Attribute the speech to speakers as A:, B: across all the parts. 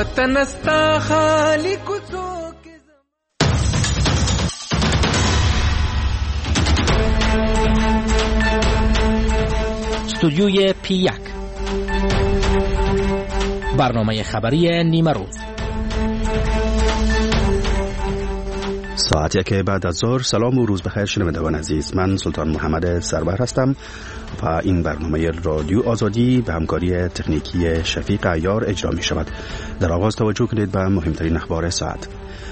A: वतन अस्ता खाली कुछो के
B: استودیوی P1 برنامه خبری نیمه روز.
C: ساعت 1 بعد از ظهر. سلام و روز بخیر شنوندگان عزیز. من سلطان محمد سرور هستم و این برنامه رادیو آزادی به همکاری تکنیکی شفیق عیار اجرا می شود. در آغاز توجه کنید به مهمترین اخبار ساعت.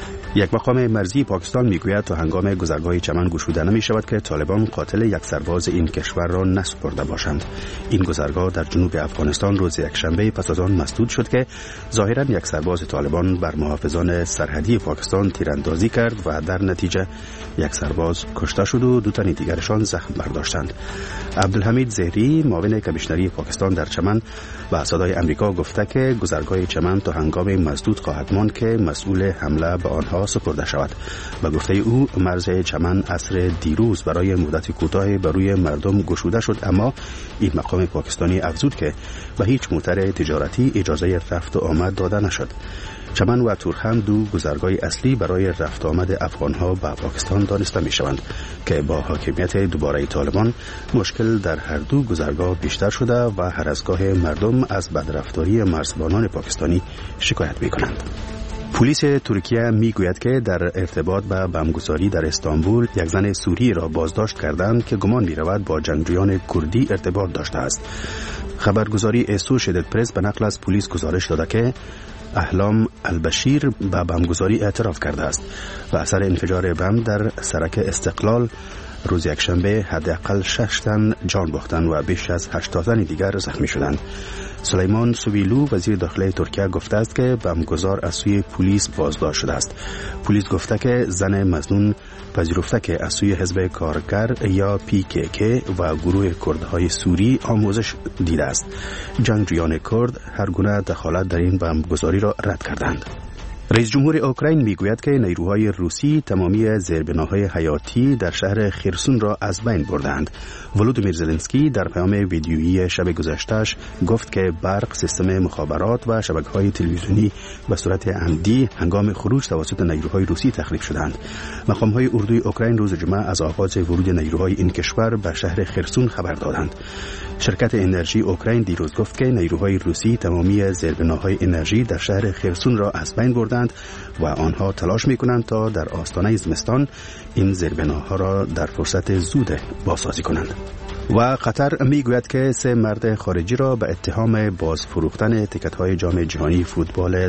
C: یک مقام مرزی پاکستان میگوید تا هنگام گذرگاه چمن گشوده نمی شود که طالبان قاتل یک سرباز این کشور را نسپرده باشند. این گذرگاه در جنوب افغانستان روز یکشنبه پس از آن مسدود شد که ظاهرا یک سرباز طالبان بر محافظان سرحدی پاکستان تیراندازی کرد و در نتیجه یک سرباز کشته شد و دو تن دیگرشان زخم برداشتند. عبدالحمید زهری معاون کمیشنری پاکستان در چمن و صدای امریکا گفته که گذرگاه چمن تا هنگام مسدود خواهد ماند که مسئول حمله به آنها سپرده شود. و گفته او مرز چمن عصر دیروز برای مدت کوتاه بر روی مردم گشوده شد، اما این مقام پاکستانی افزود که به هیچ موتر تجارتی اجازه رفت و آمد داده نشد. چمن و تورخم دو گذرگاه اصلی برای رفت آمد افغانها به پاکستان دانسته می شوند که با حاکمیت دوباره طالبان مشکل در هر دو گذرگاه بیشتر شده و هر از گاه مردم از بدرفتاری مرزبانان پاکستانی شکایت می کنند. پلیس ترکیه میگوید که در ارتباط با بمبگذاری در استانبول یک زن سوری را بازداشت کردند که گمان می‌رود با جنگجویان کردی ارتباط داشته است. خبرگزاری اسوشیتد پرس به نقل از پلیس گزارش داده که احلام البشیر به بمبگذاری اعتراف کرده است و اثر انفجار بمب در سرک استقلال روز یکشنبه حداقل 6 تن جان باختند و بیش از 80 تن دیگر زخمی شدند. سلیمان سویلو وزیر داخلی ترکیه گفته است که بمبگذار از سوی پلیس بازداشت شده است. پلیس گفته که زن مظنون پذیرفته که از سوی حزب کارگر یا PKK و گروه کردهای سوری آموزش دیده است. جنگجویان کرد هر گونه دخالت در این بمبگذاری را رد کردند. رئیس جمهور اوکراین میگوید که نیروهای روسی تمامی زیربناهای حیاتی در شهر خرسون را از بین بردند. ولودیمیر زلنسکی در پیام ویدیویی شب گذشته‌اش گفت که برق، سیستم مخابرات و شبکه‌های تلویزیونی به صورت عمدی هنگام خروج توسط نیروهای روسی تخریب شدند. مقام‌های اردوی اوکراین روز جمعه از آغاز ورود نیروهای این کشور به شهر خرسون خبر دادند. شرکت انرژی اوکراین دیروز گفت که نیروهای روسی تمامی زیربناهای انرژی در شهر خرسون را از بین بردند و آنها تلاش می‌کنند تا در آستانه زمستان این زیربناها را در فرصت زود بازسازی کنند. و قطر میگوید که 3 مرد خارجی را به اتهام باز فروختن تیکت‌های جام جهانی فوتبال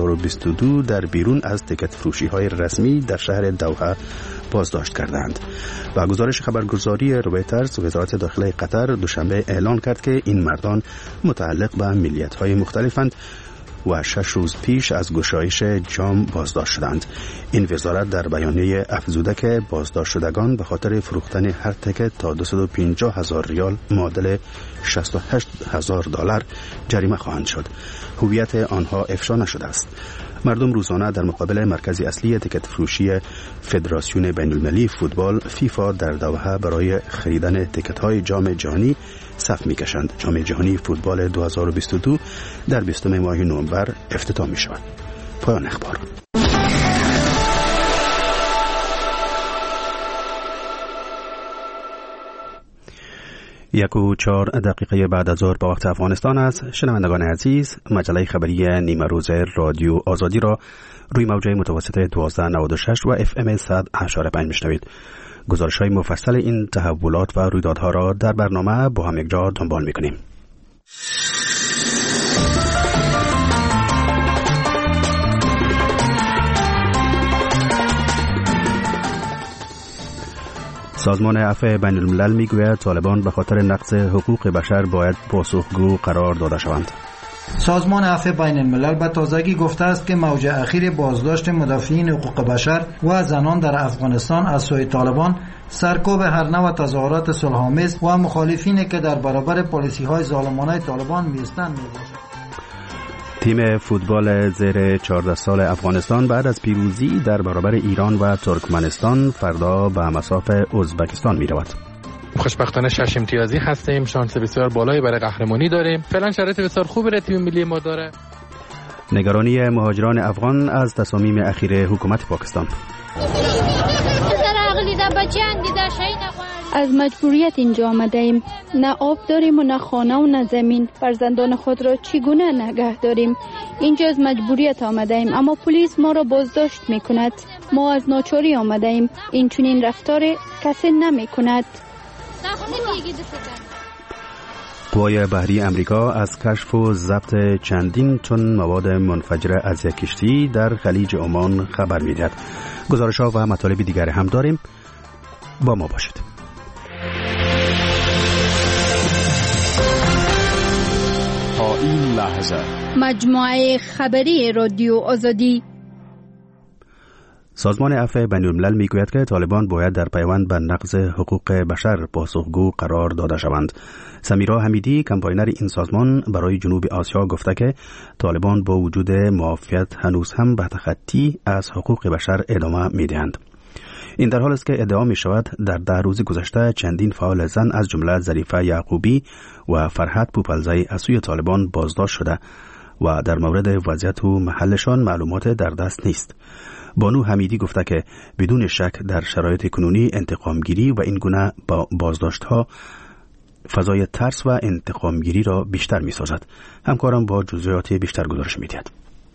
C: 2022 در بیرون از تیکت فروشی‌های رسمی در شهر دوحه بازداشت کردند. و گزارش خبرگزاری رویترز وزارت داخلی قطر دوشنبه اعلان کرد که این مردان متعلق به ملیت‌های مختلفند و 6 روز پیش از گشایش جام بازداشت شدند. این وزارت در بیانیه افزوده که بازداشت شدگان به خاطر فروختن هر تیکت تا 250,000 ریال معادل $68,000 جریمه خواهند شد. هویت آنها افشا نشده است. مردم روزانه در مقابل مرکز اصلی تیکت فروشی فدراسیون بین‌المللی فوتبال فیفا در دوحه برای خریدن تیکت‌های جام جهانی صف می‌کشند. جام جهانی فوتبال 2022 در 20 ماه نوامبر افتتاح می‌شود. پایان اخبار. 1:04 بعد از ظهر به وقت افغانستان است. شنوندگان عزیز، مجله خبری نیمه روز رادیو آزادی را روی موج متوسط 1296 و FM 100.5 میشنوید. گزارش‌های مفصل این تحولات و رویدادها را در برنامه با هم یکجا دنبال می‌کنیم. سازمان عفو بین الملل میگوید طالبان به خاطر نقض حقوق بشر باید پاسخگو قرار داده شوند.
D: سازمان عفو بین الملل به تازگی گفته است که موج اخیر بازداشت مدافعین حقوق بشر و زنان در افغانستان از سوی طالبان سرکوب هر نوع تظاهرات صلح‌آمیز و مخالفینی که در برابر پالیسی‌های ظالمانه طالبان می‌ایستند میباشد.
C: تیم فوتبال زیر 14 سال افغانستان بعد از پیروزی در برابر ایران و ترکمنستان فردا به مصاف ازبکستان می رود.
E: خوشبختانه 6 امتیازی هستیم، شانس بسیار بالایی برای قهرمانی داریم. فعلا شرایط بسیار خوبی برای تیم ملی ما داره.
C: نگرانی مهاجران افغان از تصامیم اخیر حکومت پاکستان.
F: از مجبوریت اینجا آمده ایم. نه آب داریم و نه خانه و نه زمین. فرزندان خود را چگونه نگه داریم؟ اینجا از مجبوریت آمده ایم، اما پلیس ما را بازداشت می کند. ما از ناچاری آمده ایم. این چنین رفتار کسی نمی کند.
C: قوای بحری امریکا از کشف و ضبط چندین تن مواد منفجره از یک کشتی در خلیج عمان خبر می‌دهد. گزارش‌ها و مطالب دیگر هم داریم. با ما باشید.
G: تا این لحظه
F: مجموعه خبری رادیو آزادی.
C: سازمان عفو بین‌الملل میگوید که طالبان باید در پیوند به نقض حقوق بشر پاسخگو قرار داده شوند. سمیرا حمیدی، کمپاینر این سازمان، برای جنوب آسیا گفته که طالبان با وجود معافیت هنوز هم به تخطی از حقوق بشر ادامه میدهند. این در حال است که ادعا می شود در 10 روز گذشته چندین فعال زن از جمله ظریفه یعقوبی و فرحت پوپلزی از سوی طالبان بازداشت شده و در مورد وضعیت و محلشان معلومات در دست نیست. بانو حمیدی گفته که بدون شک در شرایط کنونی انتقامگیری و این گونه بازداشت‌ها فضای ترس و انتقامگیری را بیشتر می‌سازد. همکارم با جزئیات بیشتر گزارش می‌دهد.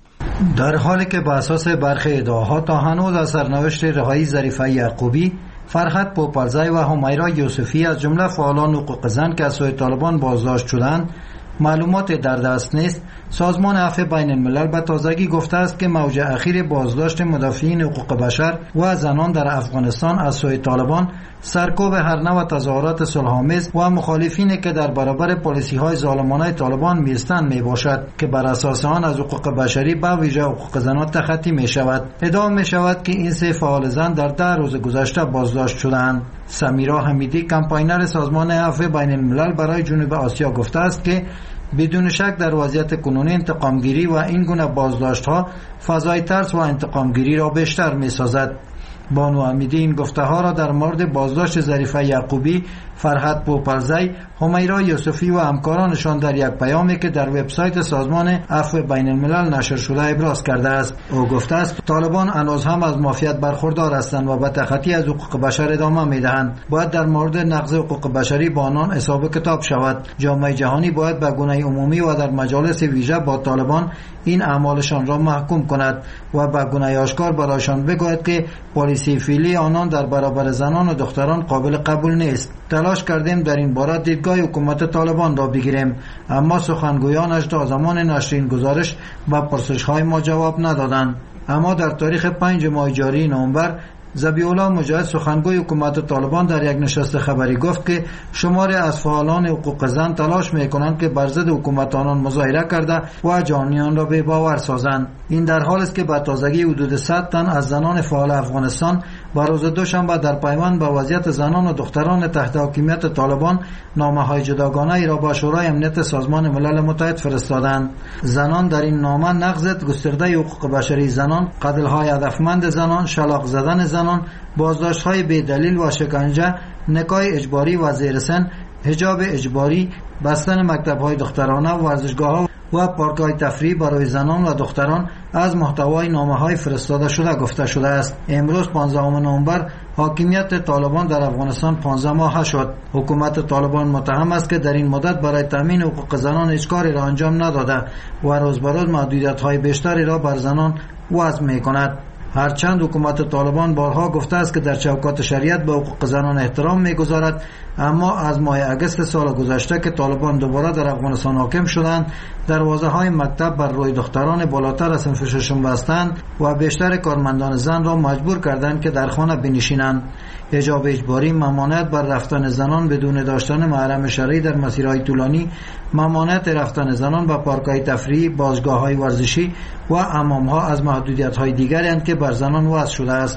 D: در حالی که بر اساس برخی ادعاها تا هنوز از سرنوشت رهایی ظریفه یعقوبی، فرحت پوپلزی و همیرا یوسفی از جمله فعالان حقوق زن که از سوی طالبان بازداشت شدند معلومات در دست نیست، سازمان عفو بین الملل به تازگی گفته است که موج اخیر بازداشت مدافعین حقوق بشر و زنان در افغانستان از سوی طالبان سرکوب هر نوع تظاهرات صلح‌آمیز و مخالفینی که در برابر پالیسی‌های ظالمانه طالبان می‌ایستند میباشد که بر اساس آن از حقوق بشری به ویژه حقوق زنان تخطی می‌شود. ادعا می‌شود که این 3 فعال زن در 10 روز گذشته بازداشت شدند. سمیرا حمیدی، کمپاینر سازمان عفو بین الملل برای جنوب آسیا گفته است که بدون شک در وضعیت کنونی انتقامگیری و این گونه بازداشت‌ها فضای ترس و انتقامگیری را بیشتر می‌سازد. بانو حمیدی این گفته ها را در مورد بازداشت ظریفه یعقوبی، فرحت پوپلزی، همیرا یوسفی و همکارانشان در یک پیامی که در وبسایت سازمان عفو بین الملل نشر شده ابراز کرده است. او گفته است طالبان هنوز هم از معافیت برخوردار هستند و به تخطی از حقوق بشر ادامه میدهند. باید در مورد نقض حقوق بشری با آنان حساب کتاب شود. جامعه جهانی باید به گونه عمومی و در مجالس ویژه با طالبان این اعمالشان را محکوم کند و به گونه آشکار برایشان بگوید که پالیسی فعلی آنان در برابر زنان و دختران قابل قبول نیست. تلاش کردیم در این باره دیدگاه حکومت طالبان را بگیریم، اما سخنگویانش تا زمان نشر این گزارش به پرسش‌های ما جواب ندادند. اما در تاریخ 5 ماه جاری نوامبر ذبیح‌الله مجاهد، سخنگوی حکومت طالبان، در یک نشست خبری گفت که شماری از فعالان حقوق زن تلاش می‌کنند که بر ضد حکومت آنان مظاهره کرده و جانیان را بی‌باور سازند. این در حالی است که به تازگی حدود 100 تن از زنان فعال افغانستان بر روز دوشنبه در پیوند به وضعیت زنان و دختران تحت حاکمیت طالبان نامه‌های جداگانه را به شورای امنیت سازمان ملل متحد فرستادند. زنان در این نامه نقض گسترده حقوق بشری زنان، قتل‌های هدفمند زنان، شلاق زدن زنان، بازداشت‌های بی‌دلیل و شکنجه، نکاح اجباری و زیر سن، حجاب اجباری، بستن مکتب‌های دخترانه، ورزشگاه‌ها و پارک‌های تفریح برای زنان و دختران از محتوای نامه‌های فرستاده شده گفته شده است. امروز 15 نوامبر حاکمیت طالبان در افغانستان 15 ماه شد. حکومت طالبان متهم است که در این مدت برای تامین حقوق زنان هیچ کاری را انجام نداده و روز به روز محدودیت‌های بیشتری را بر زنان وضع می‌کند. هرچند حکومت طالبان بارها گفته است که در چوکات شریعت به حقوق زنان احترام می‌گذارد، اما از ماه اگست سال گذشته که طالبان دوباره در افغانستان حاکم شدند، دروازه‌های مکتب بر روی دختران بالاتر از صنف ششم بستند و بیشتر کارمندان زن را مجبور کردند که در خانه بنشینند. حجاب اجباری، ممانعت بر رفتن زنان بدون داشتن محرم شرعی در مسیرهای طولانی، ممانعت رفتن زنان به پارک‌های تفریحی، باشگاه‌های ورزشی و حمام‌ها از محدودیت‌های دیگری اند که بر زنان وضع شده است.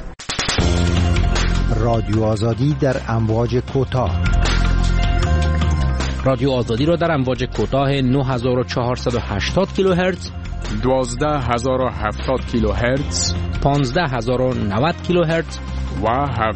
H: رادیو آزادی در امواج کوتاه.
B: رادیو آزادی را در امواج کوتاه 9480 کیلوهرتز،
G: 12070 کیلوهرتز،
B: 15090 کیلوهرتز
G: و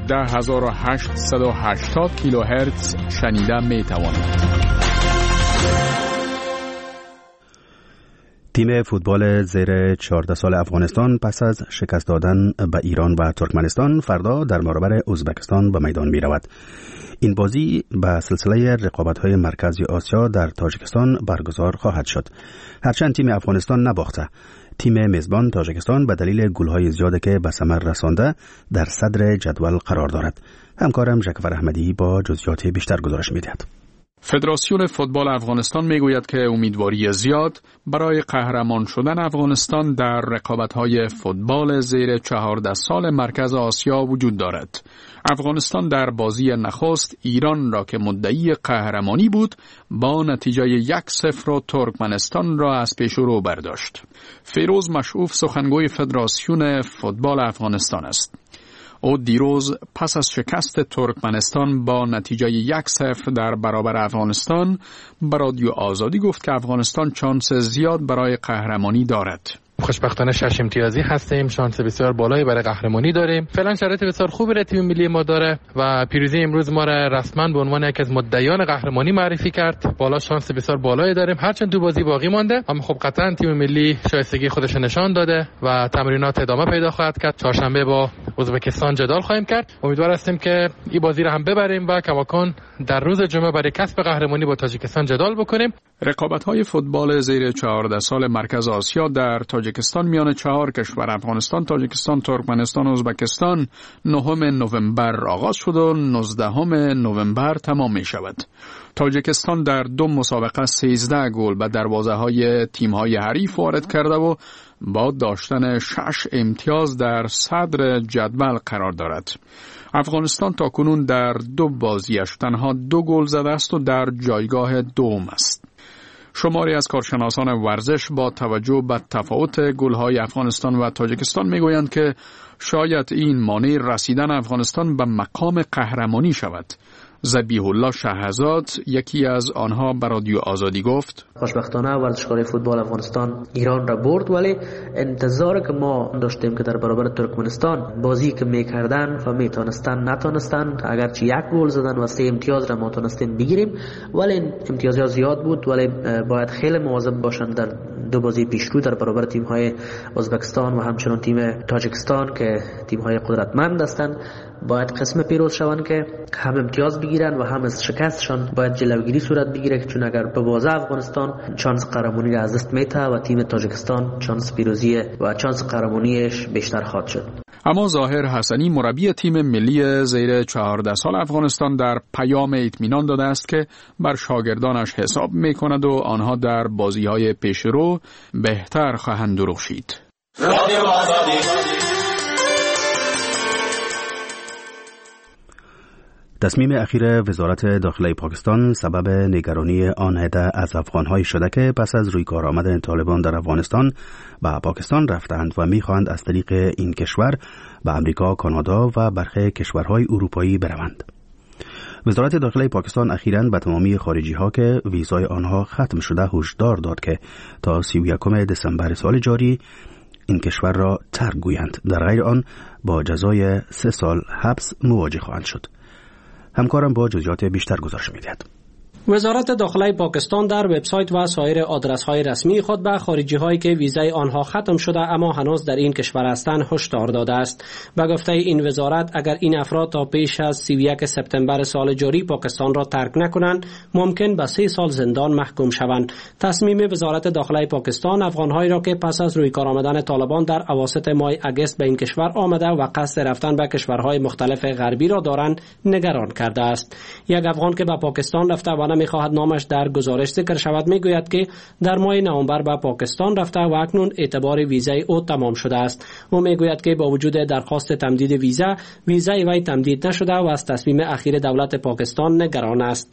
G: 17880 کیلوهرتز شنیده می توانید.
C: تیم فوتبال زیر 14 سال افغانستان پس از شکست دادن به ایران و ترکمنستان فردا در برابر ازبکستان به میدان می رود. این بازی به سلسله رقابت‌های مرکزی آسیا در تاجیکستان برگزار خواهد شد. هرچند تیم افغانستان نباخته، تیم میزبان تاجیکستان به دلیل گل‌های زیادی که به ثمر رسانده در صدر جدول قرار دارد. همکارم ژکفر احمدی با جزئیات بیشتر گزارش می‌دهد.
G: فدراسیون فوتبال افغانستان میگوید که امیدواری زیاد برای قهرمان شدن افغانستان در رقابت‌های فوتبال زیر 14 سال مرکز آسیا وجود دارد. افغانستان در بازی نخست ایران را که مدعی قهرمانی بود با نتیجه 1-0 ترکمنستان را از پیش رو برداشت. فیروز مشعوف سخنگوی فدراسیون فوتبال افغانستان است. او دیروز پس از شکست ترکمنستان با نتیجه 1-0 در برابر افغانستان به رادیو آزادی گفت که افغانستان شانس زیاد برای قهرمانی دارد.
E: خوشبختانه 6 امتیازی هستیم، شانس بسیار بالایی برای قهرمانی داریم. فعلا شرایط بسیار خوبی را تیم ملی ما داره و پیروزی امروز ما را رسما به عنوان یکی از مدعیان قهرمانی معرفی کرد. بالا شانس بسیار بالایی داریم، هرچند تو بازی باقی مانده، اما خب قطعا تیم ملی شایستگی خودش نشان داده و تمرینات ادامه پیدا خواهد کرد. چهارشنبه با ازبکستان جدال خواهیم کرد. امیدوار هستیم که این بازی را هم ببریم و کماکان در روز جمعه برای کسب قهرمانی با تاجیکستان جدال بکنیم.
G: رقابت‌های فوتبال زیر 14 سال مرکز آسیا در تاجیکستان میان 4 کشور افغانستان، تاجیکستان، ترکمنستان و ازبکستان 9 نوامبر آغاز شد و 19 نوامبر تمام می شود. تاجیکستان در 2 مسابقه 13 گل به دروازه‌های تیم‌های حریف وارد کرده و با داشتن 6 امتیاز در صدر جدول قرار دارد. افغانستان تاکنون در 2 بازیش تنها 2 گل زده است و در جایگاه دوم است. شماری از کارشناسان ورزش با توجه به تفاوت گل‌های افغانستان و تاجیکستان میگویند که شاید این مانع رسیدن افغانستان به مقام قهرمانی شود. ذبیح الله شهزاد یکی از آنها به رادیو آزادی گفت:
I: خوشبختانه ورزشکار فوتبال افغانستان ایران را برد، ولی انتظار که ما داشتیم که در برابر ترکمنستان بازی که میکردن و میتونستن نتونستن، اگرچه 1 گل زدن و 3 امتیاز را ما تونستیم بگیریم، ولی امتیازها زیاد بود، ولی باید خیلی مواظب باشن در 2 بازی پیشرو در برابر تیم‌های ازبکستان و همچنین تیم تاجیکستان که تیم‌های قدرتمند هستند. باید قسم پیروز شوند که هم امتیاز بگیرن و هم از شکستشان باید جلوگیری صورت بگیره، چون اگر ببازه افغانستان شانس قهرمانی را از دست میده و تیم تاجیکستان شانس پیروزی و شانس قهرمانیش بیشتر خواهد شد.
G: اما ظاهر حسنی مربی تیم ملی زیر 14 سال افغانستان در پیام اطمینان داده است که بر شاگردانش حساب میکند و آنها در بازی‌های پیشرو بهتر خواهند درخشید.
C: تصمیم اخیر وزارت داخله پاکستان سبب نگرانی آن عده از افغان‌های شده که پس از رویکار آمدن طالبان در افغانستان به پاکستان رفتند و می‌خواهند از طریق این کشور به امریکا، کانادا و برخی کشورهای اروپایی بروند. وزارت داخله پاکستان اخیراً به تمامی خارجی‌ها که ویزای آنها ختم شده هشدار داد که تا 31 دسامبر سال جاری این کشور را ترک گویند، در غیر آن با جزای 3 سال حبس مواجه خواهند شد. همکارم با جزئیات بیشتر گزارش می‌دهد.
J: وزارت داخله پاکستان در وبسایت و سایر آدرس‌های رسمی خود به خارجی‌هایی که ویزای آنها ختم شده اما هنوز در این کشور هستند هشدار داده است. به گفته این وزارت اگر این افراد تا پیش از 31 سپتامبر سال جاری پاکستان را ترک نکنند ممکن به 3 سال زندان محکوم شوند. تصمیم وزارت داخله پاکستان افغان‌هایی را که پس از رویکار آمدن طالبان در اواسط ماه اگست به این کشور آمده و قصد رفتن به کشورهای مختلف غربی را دارند نگران کرده است. یک افغان که به پاکستان رفته و می‌خواهد نامش در گزارش ذکر شود میگوید که در ماه نوامبر به پاکستان رفته و اکنون اعتبار ویزای او تمام شده است. او میگوید که با وجود درخواست تمدید ویزای وی تمدید نشده و از تصمیم اخیر دولت پاکستان نگران است.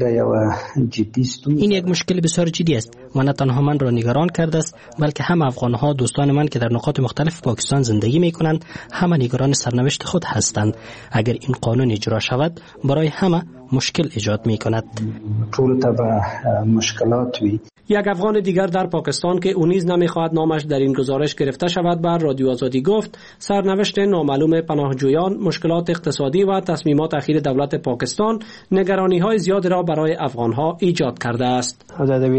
K: این یک مشکل بسیار جدی است و نه تنها من را نگران کرده است بلکه هم افغان‌ها دوستان من که در نقاط مختلف پاکستان زندگی می‌کنند همه نگران سرنوشت خود هستند. اگر این قانون اجرا شود برای همه مشکل ایجاد می کند.
L: طول تا مشکلات وی.
J: یک افغان دیگر در پاکستان که او نیز نمیخواهد نامش در این گزارش گرفته شود بر رادیو آزادی گفت سرنوشت نامعلوم پناهجویان، مشکلات اقتصادی و تصمیمات اخیر دولت پاکستان نگرانی‌های زیاد را برای افغان‌ها ایجاد کرده است.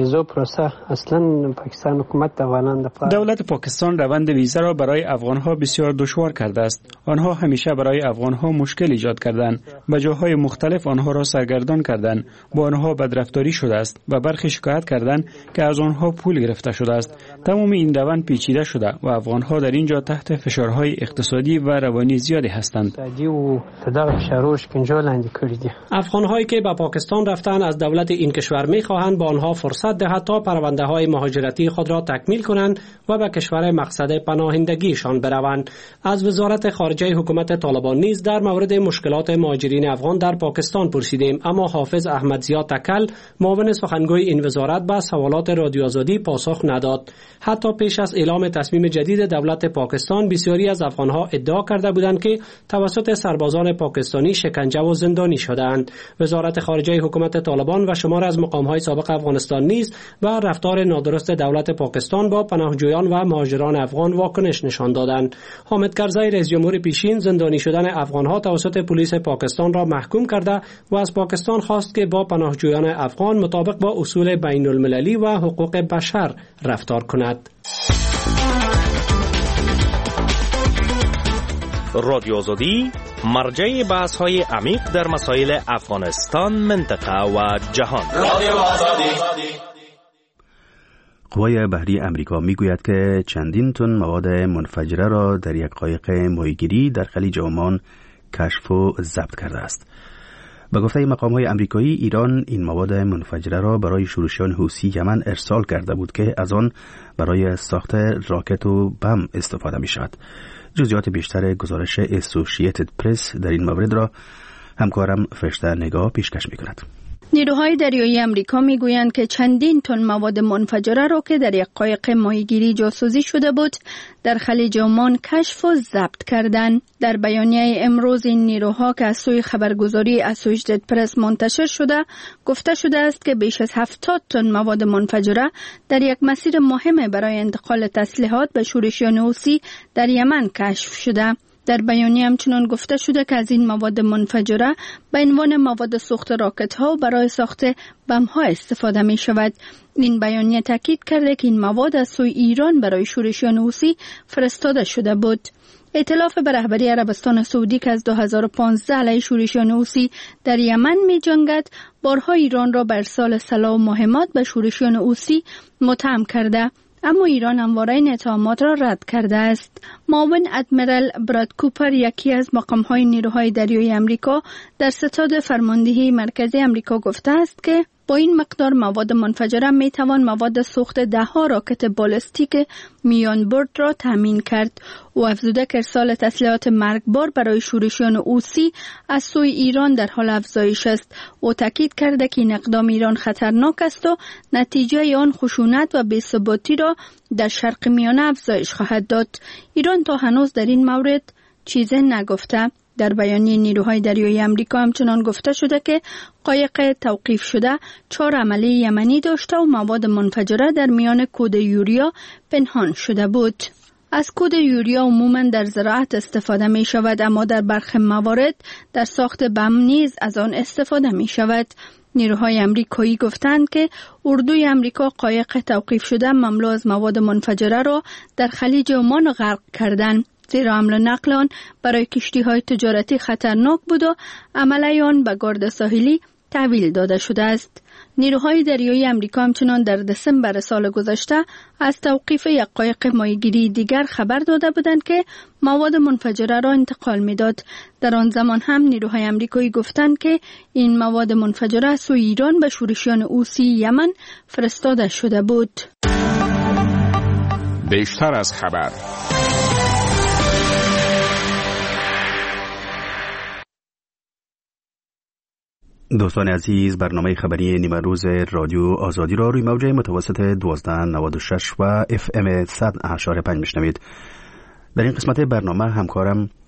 M: دولت پاکستان روند ویزا را برای افغان‌ها بسیار دشوار کرده است. آنها همیشه برای افغان‌ها مشکل ایجاد کردند. به جاهای مختلف آنها را سرگردان کردند. با آنها بدرفتاری شده است و برخی شکایت کردند که از آنها پول گرفته شده است. تمام این روند پیچیده شده و افغان‌ها در اینجا تحت فشارهای اقتصادی و روانی زیادی هستند.
J: افغان‌هایی که به پاکستان رفتن از دولت این کشور می‌خواهند با آنها فرصت دهد تا پرونده‌های مهاجرتی خود را تکمیل کنند و به کشور مقصد پناهندگیشان بروند. از وزارت خارجه حکومت طالبان نیز در مورد مشکلات مهاجرین افغان در پاکستان پرسیدیم، اما حافظ احمدزیا تکل معاون سخنگوی این وزارت به سوالات رادیو آزادی پاسخ نداد. حتی پیش از اعلام تصمیم جدید دولت پاکستان بسیاری از افغان‌ها ادعا کرده بودند که توسط سربازان پاکستانی شکنجه و زندانی شدند. وزارت خارجه حکومت طالبان و شمار از مقام‌های سابق افغانستان نیز به رفتار نادرست دولت پاکستان با پناهجویان و مهاجران افغان واکنش نشان دادند. حامد کرزی رئیس جمهور پیشین زندانی شدن افغان‌ها توسط پلیس پاکستان را محکوم کرده و از پاکستان خواست که با پناهجویان افغان مطابق با اصول بین‌المللی و حقوق بشر رفتار کند.
N: رادیو آزادی مرجع بحث‌های عمیق در مسائل افغانستان، منطقه و جهان. رادیو آزادی.
C: قوای بحری امریکا میگوید که چندین تن مواد منفجره را در یک قایق ماهیگیری در خلیج عمان کشف و ضبط کرده است. به گفته مقام‌های آمریکایی، ایران این مواد منفجره را برای شورشیان حوثی یمن ارسال کرده بود که از آن برای ساخت راکت و بم استفاده می‌شود. جزئیات بیشتر گزارش اسوسییتد پرس در این مورد را همکارم فرشته نگاه پیشکش می‌کند.
F: نیروهای دریایی امریکا میگویند که چندین تن مواد منفجره را که در یک قایق ماهیگیری جاسوسی شده بود در خلیج عمان کشف و ضبط کردند. در بیانیه امروز این نیروها که از سوی خبرگزاری اسوسییتد پرس منتشر شده گفته شده است که بیش از 70 تن مواد منفجره در یک مسیر مهم برای انتقال تسلیحات به شورشیان حوثی در یمن کشف شده. در بیانیه همچنان گفته شده که از این مواد منفجره به عنوان مواد سوخت راکت ها برای ساخت بم ها استفاده می شود. این بیانیه تاکید کرده که این مواد از سوی ایران برای شورشیان حوثی فرستاده شده بود. ائتلاف به رهبری عربستان سعودی که از 2015 علیه شورشیان حوثی در یمن می جنگد بارها ایران را به ارسال سلاح و مهمات به شورشیان حوثی متهم کرده، اما ایران همواره این اتهامات را رد کرده است. معاون ادمیرال براد کوپر، یکی از مقام‌های نیروهای دریایی امریکا در ستاد فرماندهی مرکزی امریکا، گفته است که با این مقدار مواد منفجره می توان مواد سوخت 10 راکت بالستیک میان برد را تامین کرد. او افزوده که ارسال تسلیحات مرگبار برای شورشیان حوثی از سوی ایران در حال افزایش است. او تاکید کرده که این اقدام ایران خطرناک است و نتیجه آن خشونت و بی‌ثباتی را در شرق میانه افزایش خواهد داد. ایران تا هنوز در این مورد چیزی نگفته. در بیانیه نیروهای دریایی امریکا همچنان گفته شده که قایق توقیف شده 4 عمله یمنی داشته و مواد منفجره در میان کود یوریا پنهان شده بود. از کود یوریا عموما در زراعت استفاده می شود، اما در برخی موارد در ساخت بم نیز از آن استفاده می شود. نیروهای امریکایی گفتند که اردوی امریکا قایق توقیف شده مملو از مواد منفجره را در خلیج عمان غرق کردند، زیرا حمل و نقل آن برای کشتی‌های تجارتی خطرناک بود و عمله آن به گارد ساحلی تحویل داده شده است. نیروهای دریایی امریکا همچنان در دسامبر سال گذشته از توقیف یک قایق ماهیگیری دیگر خبر داده بودند که مواد منفجره را انتقال می‌داد. در آن زمان هم نیروهای امریکایی گفتند که این مواد منفجره از سوی ایران به شورشیان حوثی یمن فرستاده شده بود.
G: بیشتر از خبر.
C: دوستان عزیز، برنامه خبری نیمه روز رادیو آزادی را روی موج متوسط 1296 و FM 100.5 میشنوید. در این قسمت برنامه همکارم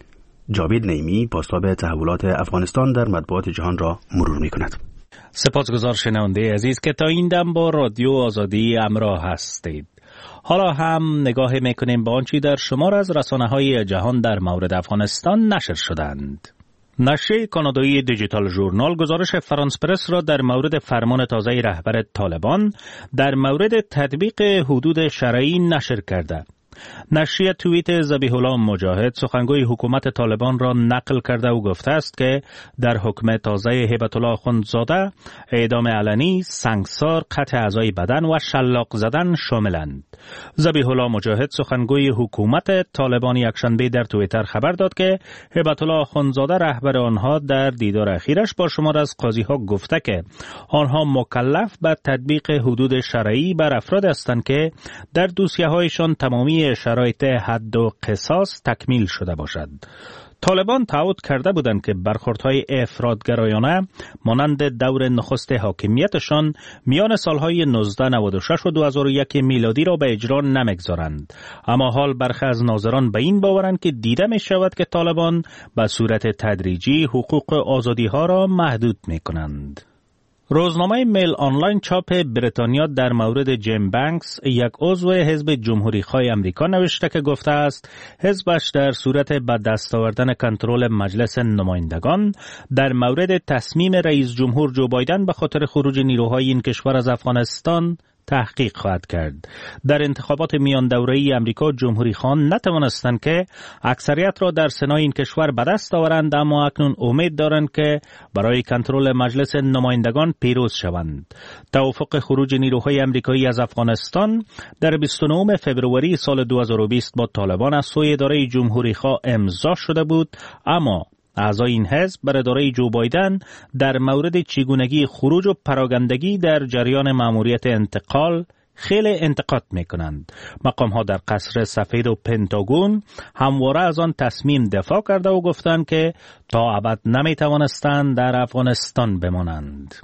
C: جاوید نعیمی بازتاب تحولات افغانستان در مطبوعات جهان را مرور می‌کند.
N: سپاسگزار شنونده عزیز که تا این دم با رادیو آزادی همراه هستید. حالا هم نگاه میکنیم به آنچه در شمار از رسانه‌های جهان در مورد افغانستان نشر شدند. نشریه کانادایی دیجیتال ژورنال گزارش فرانس پرس را در مورد فرمان تازه رهبر طالبان در مورد تطبیق حدود شرعی نشر کرده. نشریه توییت ذبیح الله مجاهد سخنگوی حکومت طالبان را نقل کرده و گفته است که در حکم تازه هیبت الله اخندزاده اعدام علنی، سنگسار، قطع اعضای بدن و شلاق زدن شاملند. ذبیح الله مجاهد سخنگوی حکومت طالبان یکشنبه در توییتر خبر داد که هیبت الله اخندزاده رهبر آنها در دیدار اخیرش با شمار از قاضی‌ها گفته که آنها مکلف به تطبیق حدود شرعی بر افراد هستند که در دوسیه‌هایشان تمامی شرایط حد و قصاص تکمیل شده باشد. طالبان تعهد کرده بودند که برخوردهای افراطگرایانه مانند دور نخست حاکمیتشان میان سالهای 1996 و 2001 میلادی را به اجرا نمیگذارند. اما حال برخی از ناظران به این باورند که دیده می شود که طالبان به صورت تدریجی حقوق آزادی ها را محدود می کنند. روزنامه میل آنلاین چاپ بریتانیا در مورد جیم بانکس یک عضو حزب جمهوری‌خواه امریکا نوشته که گفته است حزبش در صورت به دست آوردن کنترل مجلس نمایندگان در مورد تصمیم رئیس جمهور جو بایدن به خاطر خروج نیروهای این کشور از افغانستان تحقیق خواهد کرد. در انتخابات میان دوره‌ای امریکا جمهوری‌خواهان نتوانستند که اکثریت را در سنای این کشور به دست آورند، اما اکنون امید دارند که برای کنترل مجلس نمایندگان پیروز شوند. توافق خروج نیروهای امریکایی از افغانستان در 29 فوریه سال 2020 با طالبان از سوی اداره جمهوری‌خواه امضا شده بود، اما اعضای این حزب بر اداره جو بایدن در مورد چگونگی خروج و پراگندگی در جریان مأموریت انتقال خیلی انتقاد میکنند. مقام‌ها در قصر سفید و پنتاگون همواره از آن تصمیم دفاع کرده و گفتند که تا ابد نمیتوانستند در افغانستان بمانند.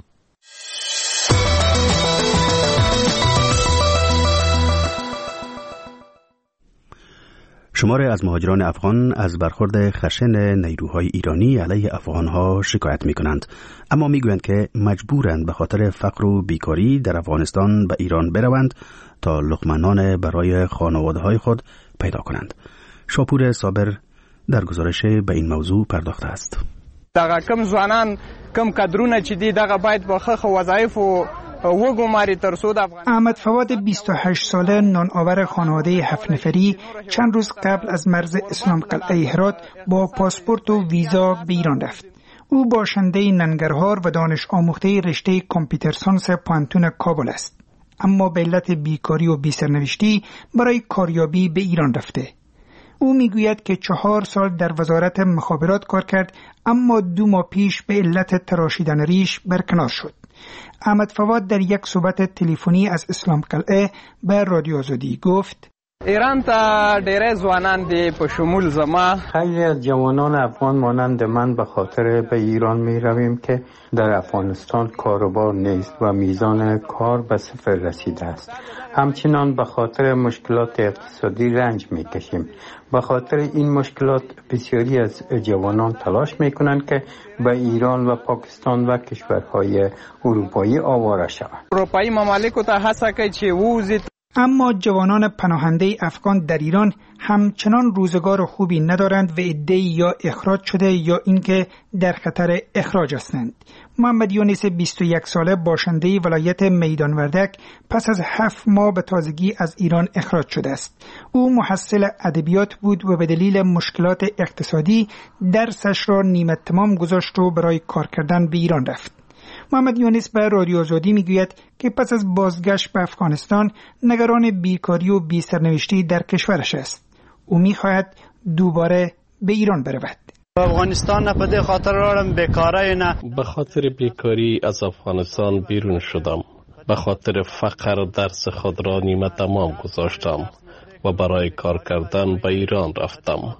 C: شماری از مهاجران افغان از برخورد خشن نیروهای ایرانی علیه افغانها شکایت می کنند، اما می گویند که مجبورند به خاطر فقر و بیکاری در افغانستان به ایران بروند تا لقمه نان برای خانواده‌های خود پیدا کنند. شاپور صابر در گزارش به این موضوع پرداخته است.
O: دغه کم ځوانان کم کادرونه چې دي دغه باید با ښه وظایف و وګماري تر څو د
P: احمد فواد 28 ساله نانآور خانواده 7 نفری چند روز قبل از مرز اسلام قلعه هرات با پاسپورت و ویزا به ایران رفت. او باشنده ننگرهار و دانش آموخته رشته کامپیوتر ساینس پانتون کابل است، اما به علت بیکاری و بی‌سرنوشتی برای کاریابی به ایران رفته. او میگوید که 4 سال در وزارت مخابرات کار کرد، اما 2 ماه پیش به علت تراشیدن ریش برکنار شد. احمد فواد در یک صحبت تلفنی از اسلام قلعه به رادیو آزادی گفت:
O: ایران ته ډېر ځوانان دي په شمول زما
Q: خیلی از جوانان افغان مانند من به خاطر به ایران می رویم که در افغانستان کاروبار نیست و میزان کار به صفر رسیده است. همچنان به خاطر مشکلات اقتصادی رنج می کشیم. به خاطر این مشکلات بسیاری از جوانان تلاش می کنند که به ایران و پاکستان و کشورهای اروپایی آواره شوند.
O: اروپایی ممالک ته هڅه کوي چې ووځي.
P: اما جوانان پناهنده افغان در ایران همچنان روزگار خوبی ندارند و عده‌ای یا اخراج شده یا اینکه در خطر اخراج هستند. محمد یونس 21 ساله باشنده ولایت میدان وردک پس از 7 ماه به تازگی از ایران اخراج شده است. او محصل ادبیات بود و به دلیل مشکلات اقتصادی درسش را نیمه تمام گذاشت و برای کار کردن به ایران رفت. محمد یونس به رادیو آزادی میگوید که پس از بازگشت به افغانستان نگران بیکاری و بی‌سرنوشتی در کشورش است. او میخواهد دوباره به ایران برود.
R: افغانستان نه په خاطر راړم بیکاری نه،
S: به خاطر بیکاری از افغانستان بیرون شدم. به خاطر فقر درس خود را نیمه تمام گذاشتم و برای کار کردن به ایران رفتم.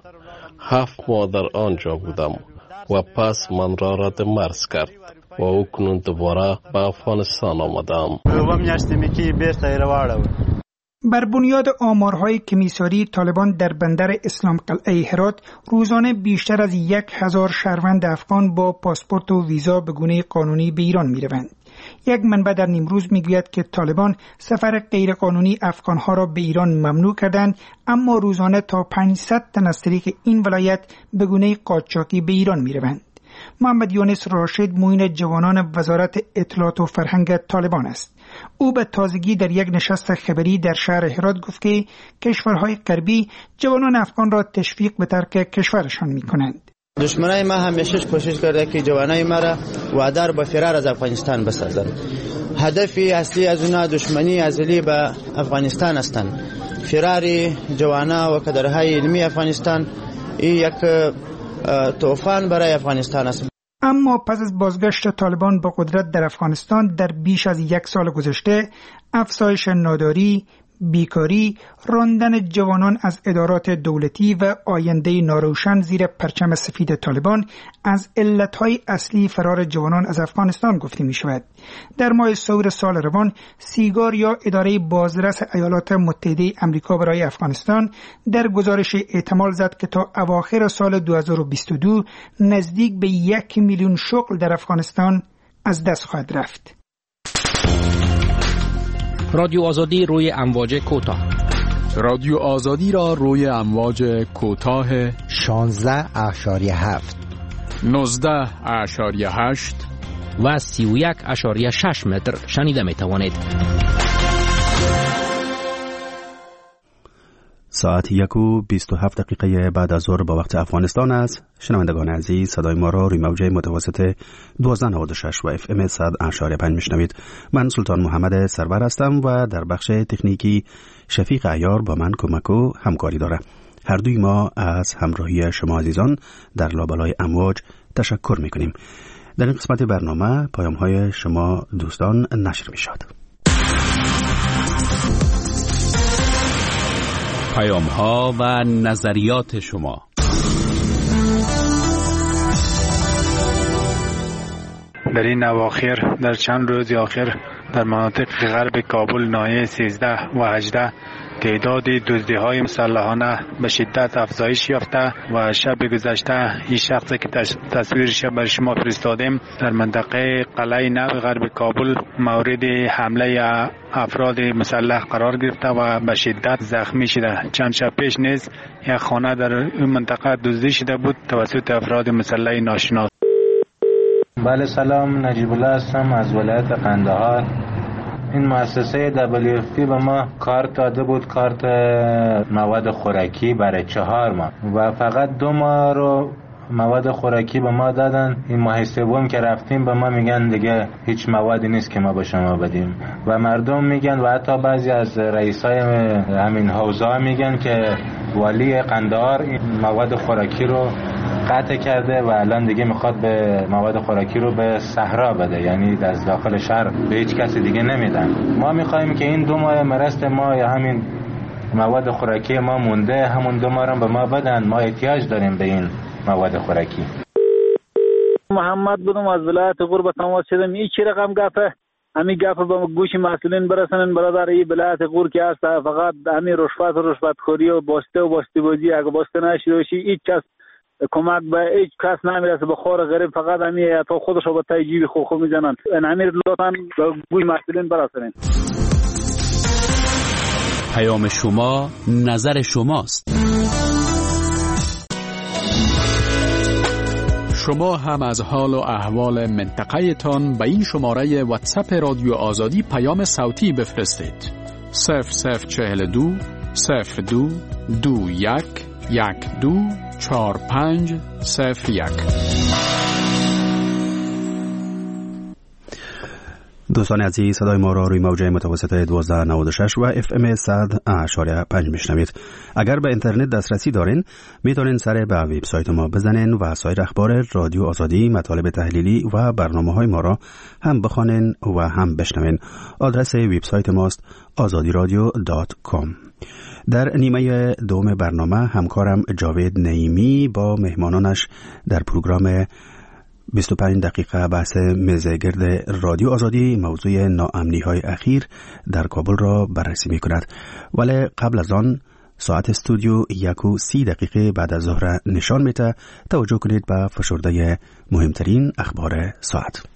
S: 7 ماه در آنجا بودم و پس من را رد مرز کرد و اکنون دوباره به افغانستان آمدم.
P: بر بنیاد آمارهای کمیساری طالبان در بندر اسلام قلعه هرات روزانه بیشتر از 1000 شهروند افغان با پاسپورت و ویزا به گونه قانونی به ایران می‌روند. یک منبع در نیمروز میگوید که طالبان سفر غیرقانونی افغانها را به ایران ممنوع کردند، اما روزانه تا 500 تن از طریق این ولایت به گونه قاچاقی به ایران می‌روند. محمد یونس راشد معین جوانان وزارت اطلاعات و فرهنگ طالبان است. او به تازگی در یک نشست خبری در شهر هرات گفت که کشورهای غربی جوانان افغان را تشویق به ترک کشورشان می‌کنند.
T: دشمنای ما همیشه کوشش کرده که جوانای ما را وادار به فرار از افغانستان بسازند. هدف اصلی از اونها دشمنی ازلی به افغانستان هستند. فرار جوانا و کادرهای علمی افغانستان این یک طوفان برای افغانستان است.
P: اما پس از بازگشت طالبان به قدرت در افغانستان در بیش از 1 سال گذشته، افزایش ناداری، بیکاری، راندن جوانان از ادارات دولتی و آینده ناروشن زیر پرچم سفید طالبان از علتهای اصلی فرار جوانان از افغانستان گفته می شود. در ماه سور سال روان، سیگار یا اداره بازرس ایالات متحده آمریکا برای افغانستان در گزارش احتمال زد که تا اواخر سال 2022 نزدیک به 1 میلیون شغل در افغانستان از دست خواهد رفت.
B: رادیو آزادی روی امواج کوتاه.
G: رادیو آزادی را روی امواج کوتاه
H: 16.7
G: 19.8
B: و 31.6 متر شنیده می توانید.
C: ساعت 1:27 بعد از ظهر با وقت افغانستان است. شنوندگان عزیز، صدای ما را روی موج متوسط 1296 و FM 100.5 میشنوید. من سلطان محمد سرور هستم و در بخش تکنیکی شفیق عیار با من کمک و همکاری داره. هر دوی ما از همراهی شما عزیزان در لابلای امواج تشکر میکنیم. در این قسمت برنامه پیام های شما دوستان نشر میشد.
U: پیام ها و نظریات شما.
V: در این اواخر، در چند روز اخیر در مناطق غرب کابل ناحیه 13 و 18 تعداد دزدی‌های مسلحانه به شدت افزایش یافته و شب گذشته این شخصی که تصویرش بر شما فرستادیم در منطقه قلعه نو غرب کابل مورد حمله افراد مسلح قرار گرفته و به شدت زخمی شده. چند شب پیش نیز یک خانه در این منطقه دزدی شده بود توسط افراد مسلح ناشناس.
W: بله سلام، نجیب الله هستم از ولایت قندهار. این مؤسسه WFP به ما کارت داده بود، کارت مواد خوراکی برای 4 ماه و فقط 2 ماه رو مواد خوراکی به ما دادن. این ماه سوم که رفتیم به ما میگن دیگه هیچ موادی نیست که ما به شما بدیم و مردم میگن و حتی بعضی از رئیسای همین حوزه میگن که والی قندهار این مواد خوراکی رو قطع کرده و الان دیگه میخواد به مواد خوراکی رو به صحرا بده، یعنی از داخل شهر به هیچ کسی دیگه نمیدن. ما میخوایم که این 2 ماه مرست ما یا همین مواد خوراکی ما مونده، همون 2 ماه رو به ما بدن. ما احتیاج داریم به این مواد خوراکی.
X: محمد بودم از ولایت غور تماس شدم. این چی رقم گفته؟ همین گپ به گوش مسئولین برسونن برادر. این ولایت غور که هست فقط همین رشوت خوری و باسته بازی، اگه باسته نشده باشی هیچ کس کمک به هیچ کس نمیرسه. به خور غریب فقط همین تا خودش رو به تای جیب خو میزنن. همین لطفاً به گوش مسئولین برسونن.
U: پیام شما نظر شماست.
G: شما هم از حال و احوال منطقه تان به این شماره واتساپ رادیو آزادی پیام صوتی بفرستید. 0042 02 21 12 45 01.
C: دوستان عزیز، صدای ما را روی موج متوسط 1296 و FM 100.5 میشنوید. اگر به اینترنت دسترسی دارین میتونین سر به وبسایت ما بزنین و سایر اخبار رادیو آزادی، مطالب تحلیلی و برنامه‌های ما را هم بخوانین و هم بشنوین. آدرس وبسایت ماست azadiradio.com. در نیمه دوم برنامه همکارم جاوید نعیمی با مهمانانش در پروگرام 25 دقیقه بحث میز گرد رادیو آزادی موضوع ناامنی های اخیر در کابل را بررسی می کند. ولی قبل از آن ساعت استودیو 1:30 بعد از ظهر نشان میده. توجه کنید به فشرده مهمترین اخبار ساعت.